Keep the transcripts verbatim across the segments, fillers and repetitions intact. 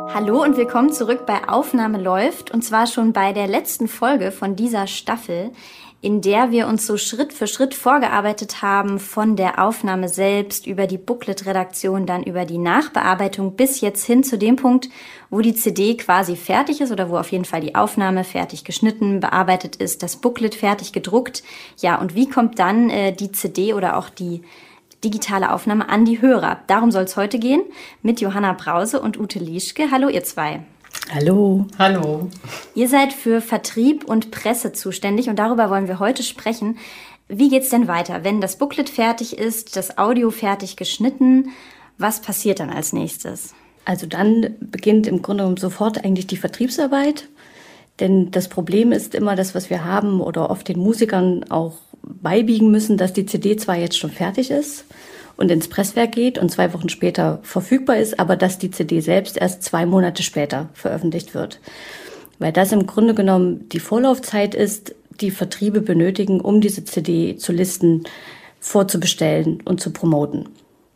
Hallo und willkommen zurück bei Aufnahme läuft, und zwar schon bei der letzten Folge von dieser Staffel, in der wir uns so Schritt für Schritt vorgearbeitet haben, von der Aufnahme selbst über die Booklet-Redaktion, dann über die Nachbearbeitung bis jetzt hin zu dem Punkt, wo die C D quasi fertig ist oder wo auf jeden Fall die Aufnahme fertig geschnitten, bearbeitet ist, das Booklet fertig gedruckt. Ja, und wie kommt dann äh, die C D oder auch die digitale Aufnahme an die Hörer? Darum soll es heute gehen mit Johanna Brause und Ute Lieschke. Hallo ihr zwei. Hallo. Hallo. Ihr seid für Vertrieb und Presse zuständig und darüber wollen wir heute sprechen. Wie geht's denn weiter, wenn das Booklet fertig ist, das Audio fertig geschnitten? Was passiert dann als nächstes? Also dann beginnt im Grunde genommen sofort eigentlich die Vertriebsarbeit. Denn das Problem ist immer das, was wir haben oder oft den Musikern auch beibiegen müssen, dass die C D zwar jetzt schon fertig ist und ins Presswerk geht und zwei Wochen später verfügbar ist, aber dass die C D selbst erst zwei Monate später veröffentlicht wird. Weil das im Grunde genommen die Vorlaufzeit ist, die Vertriebe benötigen, um diese C D zu listen, vorzubestellen und zu promoten.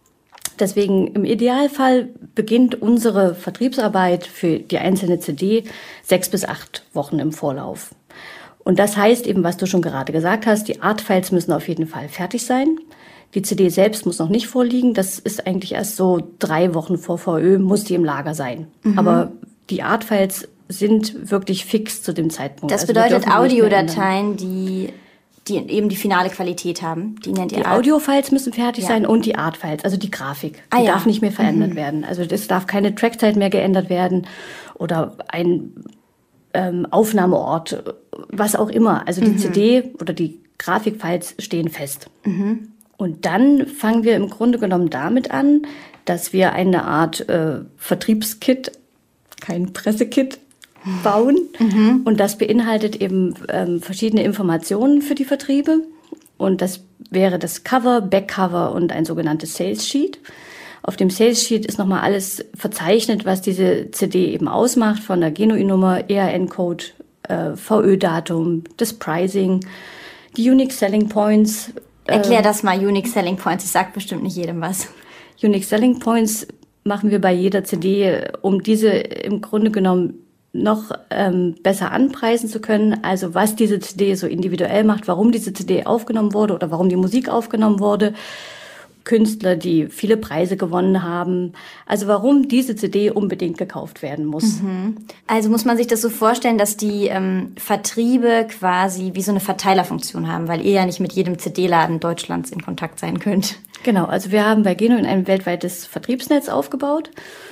Deswegen im Idealfall beginnt unsere Vertriebsarbeit für die einzelne C D sechs bis acht Wochen im Vorlauf. Und das heißt eben, was du schon gerade gesagt hast, die Artfiles müssen auf jeden Fall fertig sein. Die C D selbst muss noch nicht vorliegen. Das ist eigentlich erst so drei Wochen vor V Ö, muss die im Lager sein. Mhm. Aber die Artfiles sind wirklich fix zu dem Zeitpunkt. Das also bedeutet Audiodateien, die, die eben die finale Qualität haben. Die nennt ihr Die Art- Audiofiles müssen fertig Ja. sein und die Artfiles, also die Grafik. Ah, die ja. darf nicht mehr verändert Mhm. werden. Also es darf keine Trackzeit mehr geändert werden oder ein ähm, Aufnahmeort, was auch immer. Also die Mhm. C D oder die Grafikfiles stehen fest. Mhm. Und dann fangen wir im Grunde genommen damit an, dass wir eine Art äh, Vertriebskit, kein Pressekit, bauen. Mhm. Und das beinhaltet eben ähm, verschiedene Informationen für die Vertriebe. Und das wäre das Cover, Backcover und ein sogenanntes Sales Sheet. Auf dem Sales Sheet ist nochmal alles verzeichnet, was diese C D eben ausmacht, von der Genuin-Nummer, E R N-Code, äh, V Ö-Datum, das Pricing, die Unique Selling Points. Erklär äh, das mal, Unique Selling Points. Das sagt bestimmt nicht jedem was. Unique Selling Points machen wir bei jeder C D, um diese im Grunde genommen noch ähm, besser anpreisen zu können. Also was diese C D so individuell macht, warum diese C D aufgenommen wurde oder warum die Musik aufgenommen wurde. Künstler, die viele Preise gewonnen haben. Also warum diese C D unbedingt gekauft werden muss. Mhm. Also muss man sich das so vorstellen, dass die ähm, Vertriebe quasi wie so eine Verteilerfunktion haben, weil ihr ja nicht mit jedem C D-Laden Deutschlands in Kontakt sein könnt. Genau, also wir haben bei Genuin ein weltweites Vertriebsnetz aufgebaut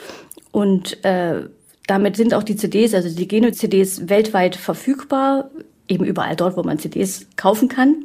und äh, damit sind auch die C Ds, also die Genuin-C Ds weltweit verfügbar, eben überall dort, wo man C Ds kaufen kann.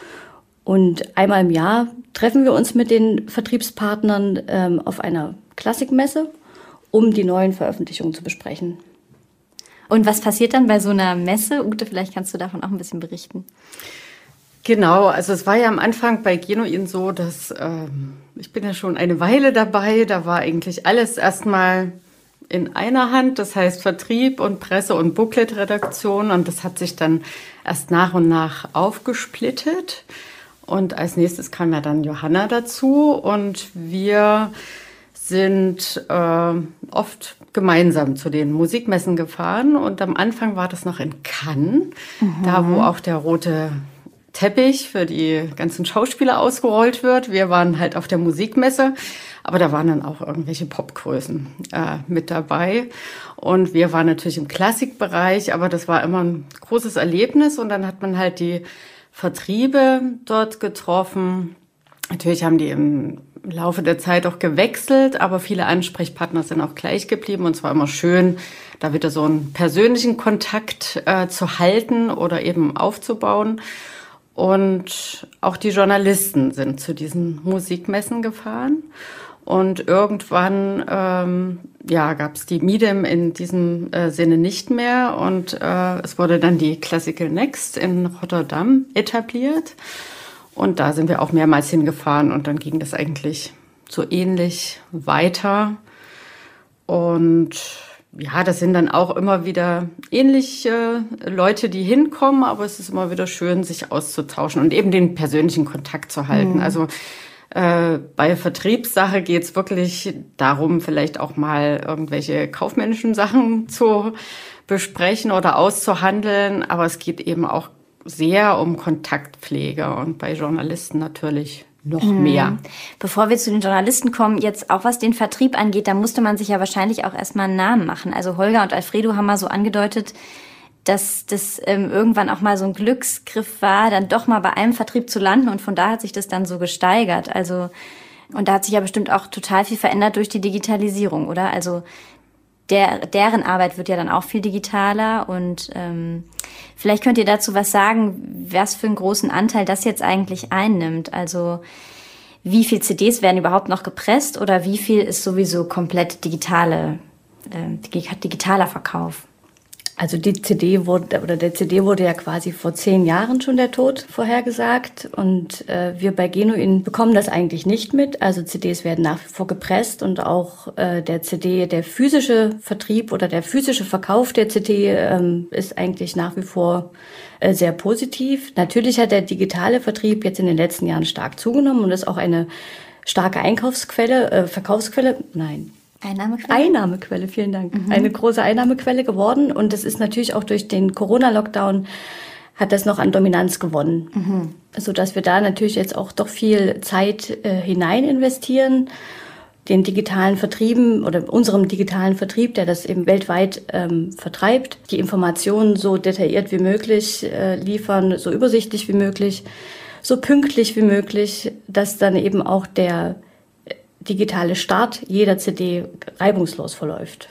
Und einmal im Jahr treffen wir uns mit den Vertriebspartnern ähm, auf einer Klassikmesse, um die neuen Veröffentlichungen zu besprechen. Und was passiert dann bei so einer Messe? Ute, vielleicht kannst du davon auch ein bisschen berichten. Genau, also es war ja am Anfang bei Genuin so, dass ähm, ich bin ja schon eine Weile dabei, da war eigentlich alles erstmal in einer Hand, das heißt Vertrieb und Presse- und Booklet-Redaktion, und das hat sich dann erst nach und nach aufgesplittet. Und als nächstes kam ja dann Johanna dazu und wir sind äh, oft gemeinsam zu den Musikmessen gefahren. Und am Anfang war das noch in Cannes, mhm. da wo auch der rote Teppich für die ganzen Schauspieler ausgerollt wird. Wir waren halt auf der Musikmesse, aber da waren dann auch irgendwelche Popgrößen äh, mit dabei. Und wir waren natürlich im Klassikbereich, aber das war immer ein großes Erlebnis. Und dann hat man halt die Vertriebe dort getroffen. Natürlich haben die im Laufe der Zeit auch gewechselt, aber viele Ansprechpartner sind auch gleich geblieben. Und es war immer schön, da wieder so einen persönlichen Kontakt äh, zu halten oder eben aufzubauen. Und auch die Journalisten sind zu diesen Musikmessen gefahren. Und irgendwann ähm, ja, gab es die Midem in diesem äh, Sinne nicht mehr. Und äh, es wurde dann die Classical Next in Rotterdam etabliert. Und da sind wir auch mehrmals hingefahren. Und dann ging das eigentlich so ähnlich weiter. Und ja, das sind dann auch immer wieder ähnliche Leute, die hinkommen. Aber es ist immer wieder schön, sich auszutauschen und eben den persönlichen Kontakt zu halten. Mhm. Also Äh, bei Vertriebssache geht es wirklich darum, vielleicht auch mal irgendwelche kaufmännischen Sachen zu besprechen oder auszuhandeln. Aber es geht eben auch sehr um Kontaktpflege und bei Journalisten natürlich noch mehr. Bevor wir zu den Journalisten kommen, jetzt auch was den Vertrieb angeht, da musste man sich ja wahrscheinlich auch erstmal einen Namen machen. Also Holger und Alfredo haben mal so angedeutet, dass das ähm, irgendwann auch mal so ein Glücksgriff war, dann doch mal bei einem Vertrieb zu landen und von da hat sich das dann so gesteigert. Also, und da hat sich ja bestimmt auch total viel verändert durch die Digitalisierung, oder? Also der, deren Arbeit wird ja dann auch viel digitaler und ähm, vielleicht könnt ihr dazu was sagen, was für einen großen Anteil das jetzt eigentlich einnimmt. Also wie viel C Ds werden überhaupt noch gepresst oder wie viel ist sowieso komplett digitale, äh, digitaler Verkauf? Also die C D wurde, oder der C D wurde ja quasi vor zehn Jahren schon der Tod vorhergesagt und äh, wir bei Genuin bekommen das eigentlich nicht mit. Also C Ds werden nach wie vor gepresst und auch äh, der C D, der physische Vertrieb oder der physische Verkauf der C D ähm, ist eigentlich nach wie vor äh, sehr positiv. Natürlich hat der digitale Vertrieb jetzt in den letzten Jahren stark zugenommen und ist auch eine starke Einkaufsquelle, äh, Verkaufsquelle, nein. Einnahmequelle? Einnahmequelle, vielen Dank. Mhm. Eine große Einnahmequelle geworden. Und das ist natürlich auch durch den Corona-Lockdown hat das noch an Dominanz gewonnen. Mhm. Sodass wir da natürlich jetzt auch doch viel Zeit äh, hinein investieren. Den digitalen Vertrieben oder unserem digitalen Vertrieb, der das eben weltweit ähm, vertreibt, die Informationen so detailliert wie möglich äh, liefern, so übersichtlich wie möglich, so pünktlich wie möglich, dass dann eben auch der digitale Start jeder C D reibungslos verläuft.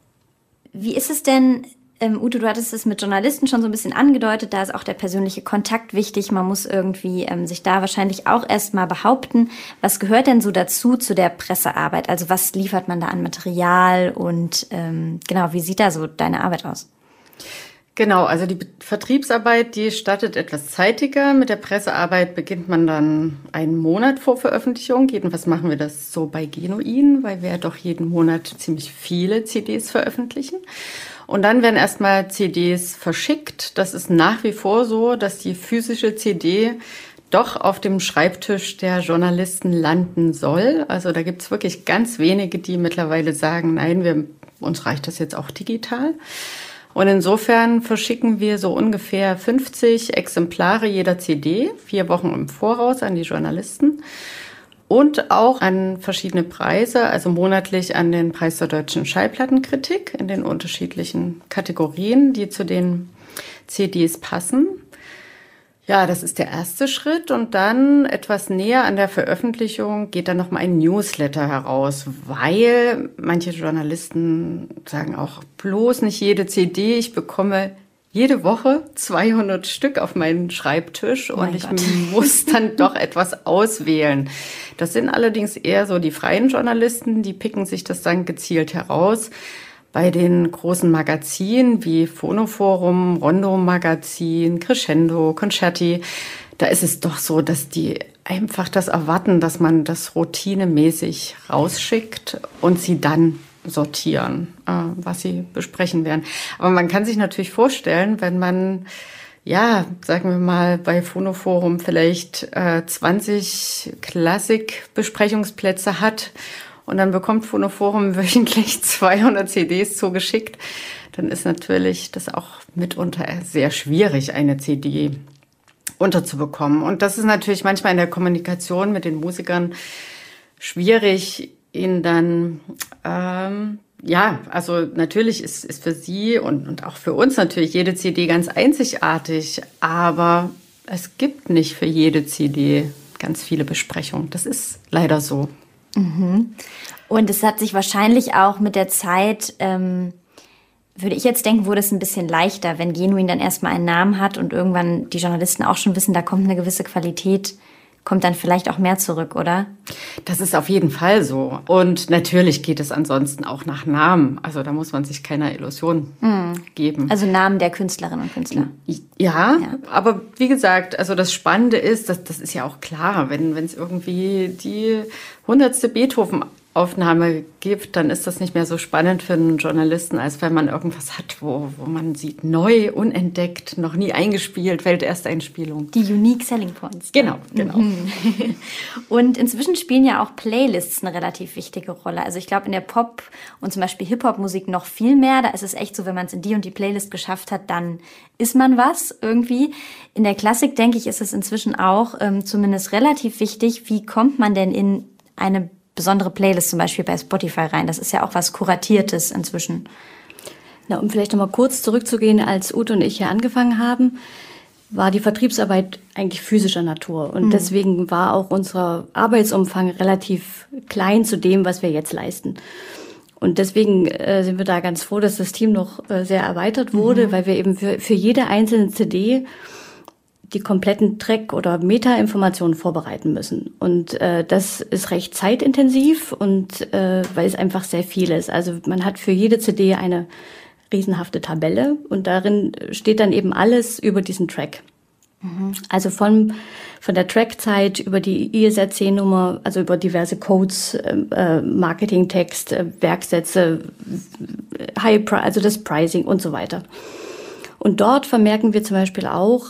Wie ist es denn, ähm, Ute, du hattest es mit Journalisten schon so ein bisschen angedeutet, da ist auch der persönliche Kontakt wichtig, man muss irgendwie ähm, sich da wahrscheinlich auch erstmal behaupten. Was gehört denn so dazu, zu der Pressearbeit? Also was liefert man da an Material und ähm, genau, wie sieht da so deine Arbeit aus? Genau, also die Vertriebsarbeit, die startet etwas zeitiger. Mit der Pressearbeit beginnt man dann einen Monat vor Veröffentlichung. Jedenfalls machen wir das so bei Genuin, weil wir ja doch jeden Monat ziemlich viele C Ds veröffentlichen. Und dann werden erstmal C Ds verschickt. Das ist nach wie vor so, dass die physische C D doch auf dem Schreibtisch der Journalisten landen soll. Also da gibt's wirklich ganz wenige, die mittlerweile sagen, nein, wir, uns reicht das jetzt auch digital. Und insofern verschicken wir so ungefähr fünfzig Exemplare jeder C D, vier Wochen im Voraus an die Journalisten und auch an verschiedene Preise, also monatlich an den Preis der deutschen Schallplattenkritik in den unterschiedlichen Kategorien, die zu den C Ds passen. Ja, das ist der erste Schritt und dann etwas näher an der Veröffentlichung geht dann nochmal ein Newsletter heraus, weil manche Journalisten sagen auch bloß nicht jede C D, ich bekomme jede Woche zweihundert Stück auf meinen Schreibtisch und ich muss dann doch etwas auswählen. Das sind allerdings eher so die freien Journalisten, die picken sich das dann gezielt heraus. Bei den großen Magazinen wie Phonoforum, Rondo Magazin, Crescendo, Concerti, da ist es doch so, dass die einfach das erwarten, dass man das routinemäßig rausschickt und sie dann sortieren, äh, was sie besprechen werden. Aber man kann sich natürlich vorstellen, wenn man, ja, sagen wir mal, bei Phonoforum vielleicht äh, zwanzig Klassik-Besprechungsplätze hat, und dann bekommt Phonoforum wöchentlich zweihundert C Ds zugeschickt, dann ist natürlich das auch mitunter sehr schwierig, eine C D unterzubekommen. Und das ist natürlich manchmal in der Kommunikation mit den Musikern schwierig, ihnen dann, ähm, ja, also natürlich ist, ist für sie und, und auch für uns natürlich jede C D ganz einzigartig, aber es gibt nicht für jede C D ganz viele Besprechungen. Das ist leider so. Mhm. Und es hat sich wahrscheinlich auch mit der Zeit, ähm, würde ich jetzt denken, wurde es ein bisschen leichter, wenn Genuin dann erstmal einen Namen hat und irgendwann die Journalisten auch schon wissen, da kommt eine gewisse Qualität, kommt dann vielleicht auch mehr zurück, oder? Das ist auf jeden Fall so. Und natürlich geht es ansonsten auch nach Namen. Also da muss man sich keiner Illusion mhm. geben. Also Namen der Künstlerinnen und Künstler. Ja, ja, aber wie gesagt, also das Spannende ist, dass, das ist ja auch klar, wenn wenn es irgendwie die hundertste Beethoven Aufnahme gibt, dann ist das nicht mehr so spannend für einen Journalisten, als wenn man irgendwas hat, wo, wo man sieht, neu, unentdeckt, noch nie eingespielt, Weltersteinspielung. Die Unique Selling Points. Genau, genau. Und inzwischen spielen ja auch Playlists eine relativ wichtige Rolle. Also ich glaube in der Pop- und zum Beispiel Hip-Hop-Musik noch viel mehr. Da ist es echt so, wenn man es in die und die Playlist geschafft hat, dann ist man was irgendwie. In der Klassik, denke ich, ist es inzwischen auch ähm, zumindest relativ wichtig. Wie kommt man denn in eine besondere Playlist zum Beispiel bei Spotify rein? Das ist ja auch was Kuratiertes inzwischen. Na, um vielleicht noch mal kurz zurückzugehen, als Ute und ich hier angefangen haben, war die Vertriebsarbeit eigentlich physischer Natur. Und mhm. deswegen war auch unser Arbeitsumfang relativ klein zu dem, was wir jetzt leisten. Und deswegen äh, sind wir da ganz froh, dass das Team noch äh, sehr erweitert wurde, mhm. weil wir eben für, für jede einzelne C D die kompletten Track- oder Meta-Informationen vorbereiten müssen. Und äh, das ist recht zeitintensiv und äh, weil es einfach sehr viel ist. Also man hat für jede C D eine riesenhafte Tabelle und darin steht dann eben alles über diesen Track. Mhm. Also von, von der Trackzeit über die I S R C-Nummer, also über diverse Codes, äh, Marketingtext, äh, Werksätze, High Pri- also das Pricing und so weiter. Und dort vermerken wir zum Beispiel auch,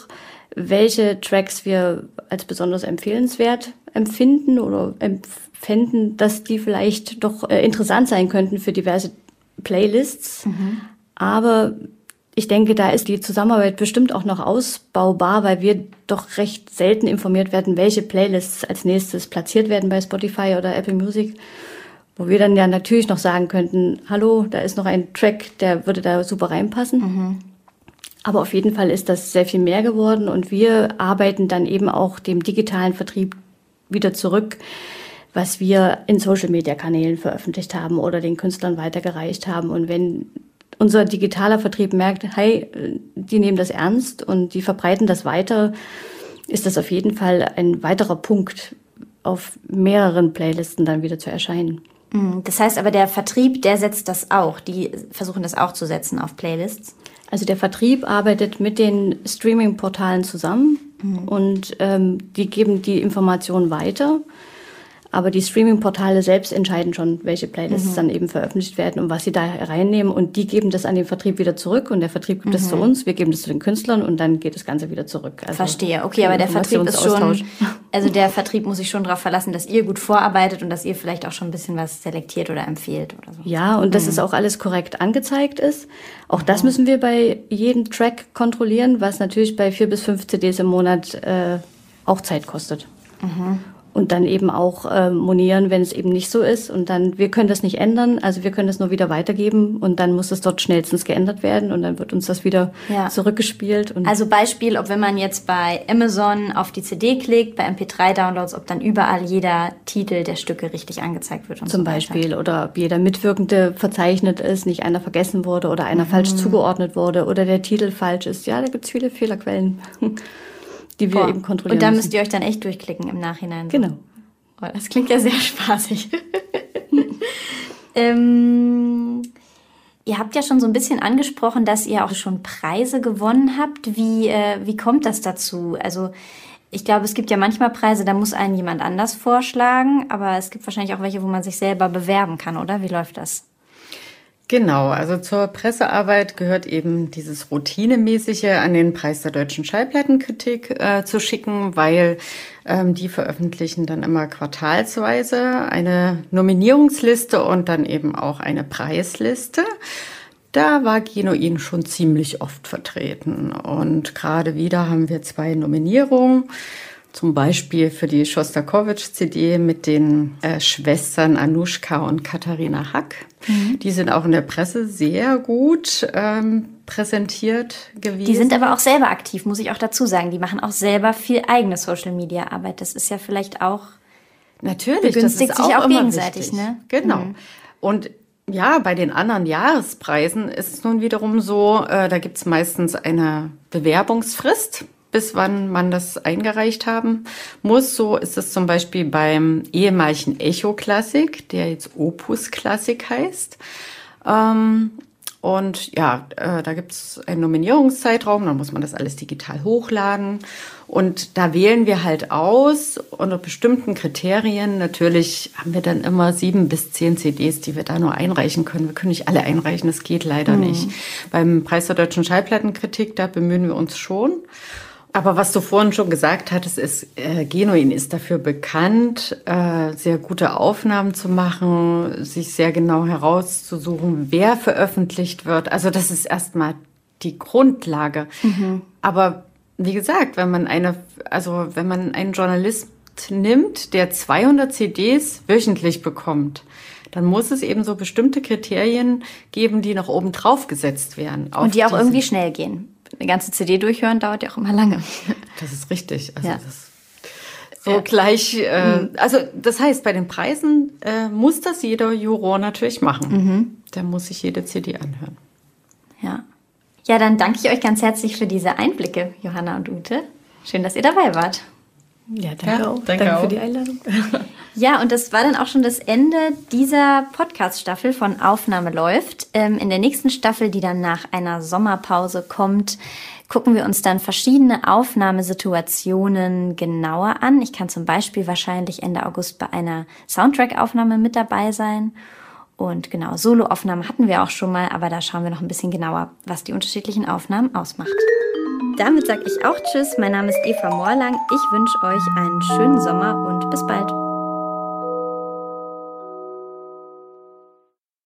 welche Tracks wir als besonders empfehlenswert empfinden oder empfinden, dass die vielleicht doch äh, interessant sein könnten für diverse Playlists. Mhm. Aber ich denke, da ist die Zusammenarbeit bestimmt auch noch ausbaubar, weil wir doch recht selten informiert werden, welche Playlists als nächstes platziert werden bei Spotify oder Apple Music, wo wir dann ja natürlich noch sagen könnten, hallo, da ist noch ein Track, der würde da super reinpassen. Mhm. Aber auf jeden Fall ist das sehr viel mehr geworden und wir arbeiten dann eben auch dem digitalen Vertrieb wieder zurück, was wir in Social-Media-Kanälen veröffentlicht haben oder den Künstlern weitergereicht haben. Und wenn unser digitaler Vertrieb merkt, hey, die nehmen das ernst und die verbreiten das weiter, ist das auf jeden Fall ein weiterer Punkt, auf mehreren Playlisten dann wieder zu erscheinen. Das heißt aber, der Vertrieb, der setzt das auch. Die versuchen das auch zu setzen auf Playlists. Also der Vertrieb arbeitet mit den Streaming-Portalen zusammen mhm. und ähm, die geben die Informationen weiter. Aber die Streaming-Portale selbst entscheiden schon, welche Playlists mhm. dann eben veröffentlicht werden und was sie da reinnehmen. Und die geben das an den Vertrieb wieder zurück und der Vertrieb gibt es mhm. zu uns, wir geben das zu den Künstlern und dann geht das Ganze wieder zurück. Also verstehe, okay, aber der Vertrieb ist schon, also der Vertrieb muss sich schon darauf verlassen, dass ihr gut vorarbeitet und dass ihr vielleicht auch schon ein bisschen was selektiert oder empfiehlt oder so. Ja, und dass mhm. es auch alles korrekt angezeigt ist. Auch mhm. das müssen wir bei jedem Track kontrollieren, was natürlich bei vier bis fünf C Ds im Monat äh, auch Zeit kostet. Mhm. Und dann eben auch äh, monieren, wenn es eben nicht so ist. Und dann, wir können das nicht ändern, also wir können das nur wieder weitergeben und dann muss es dort schnellstens geändert werden und dann wird uns das wieder ja. zurückgespielt. Und also Beispiel, ob wenn man jetzt bei Amazon auf die C D klickt, bei M P drei Downloads, ob dann überall jeder Titel der Stücke richtig angezeigt wird. Und zum so Beispiel, oder ob jeder Mitwirkende verzeichnet ist, nicht einer vergessen wurde oder einer mhm. falsch zugeordnet wurde oder der Titel falsch ist. Ja, da gibt es viele Fehlerquellen. Die wir Boah. eben kontrollieren Und da müssen. müsst ihr euch dann echt durchklicken im Nachhinein. So. Genau. Oh, das klingt ja sehr spaßig. ähm, ihr habt ja schon so ein bisschen angesprochen, dass ihr auch schon Preise gewonnen habt. Wie, äh, wie kommt das dazu? Also ich glaube, es gibt ja manchmal Preise, da muss einen jemand anders vorschlagen, aber es gibt wahrscheinlich auch welche, wo man sich selber bewerben kann, oder? Wie läuft das? Genau, also zur Pressearbeit gehört eben dieses Routinemäßige, an den Preis der deutschen Schallplattenkritik äh, zu schicken, weil ähm, die veröffentlichen dann immer quartalsweise eine Nominierungsliste und dann eben auch eine Preisliste. Da war Genuin schon ziemlich oft vertreten und gerade wieder haben wir zwei Nominierungen. Zum Beispiel für die Schostakowitsch-C D mit den äh, Schwestern Anuschka und Katharina Hack. Mhm. Die sind auch in der Presse sehr gut ähm, präsentiert gewesen. Die sind aber auch selber aktiv, muss ich auch dazu sagen. Die machen auch selber viel eigene Social-Media-Arbeit. Das ist ja vielleicht auch natürlich, begünstigt das ist sich auch, auch immer gegenseitig. wichtig. Ne? Genau. Mhm. Und ja, bei den anderen Jahrespreisen ist es nun wiederum so, äh, da gibt es meistens eine Bewerbungsfrist, bis wann man das eingereicht haben muss. So ist es zum Beispiel beim ehemaligen Echo Classic, der jetzt Opus Classic heißt. Ähm, Und ja, äh, da gibt es einen Nominierungszeitraum, dann muss man das alles digital hochladen. Und da wählen wir halt aus unter bestimmten Kriterien. Natürlich haben wir dann immer sieben bis zehn C Ds, die wir da nur einreichen können. Wir können nicht alle einreichen, das geht leider mhm. nicht. Beim Preis der deutschen Schallplattenkritik, da bemühen wir uns schon. Aber was du vorhin schon gesagt hattest, ist, äh, Genuin ist dafür bekannt, äh, sehr gute Aufnahmen zu machen, sich sehr genau herauszusuchen, wer veröffentlicht wird. Also das ist erstmal die Grundlage. Mhm. Aber wie gesagt, wenn man eine, also wenn man einen Journalist nimmt, der zweihundert C Ds wöchentlich bekommt, dann muss es eben so bestimmte Kriterien geben, die nach oben drauf gesetzt werden. Und die auch irgendwie schnell gehen. Eine ganze C D durchhören dauert ja auch immer lange. Das ist richtig. Also ja. das so ja. gleich. Äh, also das heißt, bei den Preisen äh, muss das jeder Juror natürlich machen. Mhm. Der muss sich jede C D anhören. Ja. Ja, dann danke ich euch ganz herzlich für diese Einblicke, Johanna und Ute. Schön, dass ihr dabei wart. Ja, danke ja, auch. Danke, danke auch. für die Einladung. Ja, und das war dann auch schon das Ende dieser Podcast-Staffel von Aufnahme läuft. Ähm, in der nächsten Staffel, die dann nach einer Sommerpause kommt, gucken wir uns dann verschiedene Aufnahmesituationen genauer an. Ich kann zum Beispiel wahrscheinlich Ende August bei einer Soundtrack-Aufnahme mit dabei sein. Und genau, Solo-Aufnahmen hatten wir auch schon mal, aber da schauen wir noch ein bisschen genauer, was die unterschiedlichen Aufnahmen ausmacht. Damit sage ich auch Tschüss. Mein Name ist Eva Morlang. Ich wünsche euch einen schönen Sommer und bis bald.